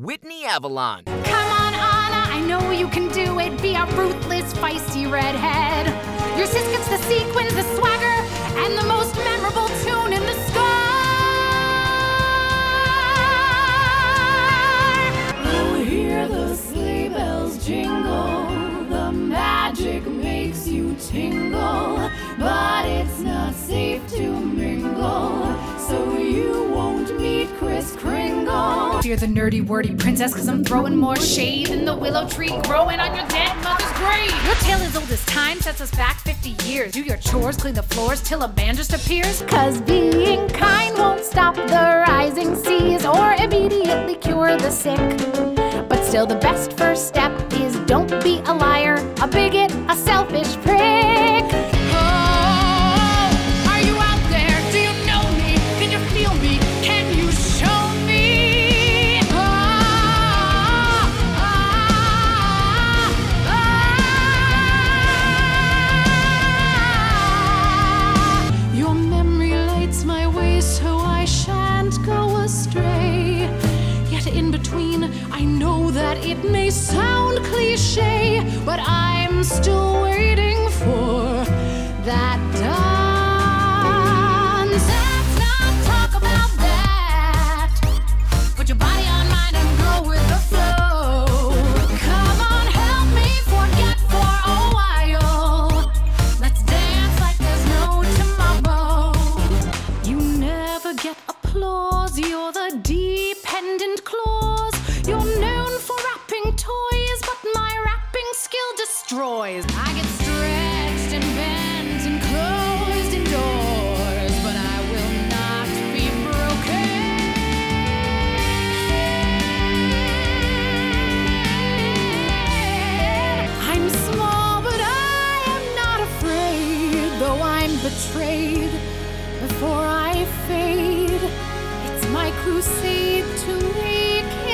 Whitney Avalon. Come on, Anna, I know you can do it. Be a ruthless, feisty redhead. Your sis gets the sequins, the swagger, and the most memorable tune in the score. Oh, hear the sleigh bells jingle. The magic makes you tingle, but it's not safe to mingle, so you won't meet Kris Kringle. You're the nerdy, wordy princess, cause I'm throwing more shade than the willow tree growing on your dead mother's grave. Your tale is old as time, sets us back 50 years. Do your chores, clean the floors till a man just appears. Cause being kind won't stop the rising seas or immediately cure the sick. But still the best first step is don't be a liar, a bigot, a selfish prick. Oh, are you out there? Do you know me? Can you feel me? Can you show me? Your memory lights my way so I shan't go astray. Yet in between, I know that it may sound cliche, but I'm still waiting for that dance. Let's not talk about that. Put your body on mine and go with the flow. Come on, help me forget for a while. Let's dance like there's no tomorrow. You never get applause, you're the dependent clause. You're known for wrapping toys, but my wrapping skill destroys. I get stretched and bent and closed indoors, but I will not be broken. I'm small, but I am not afraid, though I'm betrayed before I fade. It's my crusade to make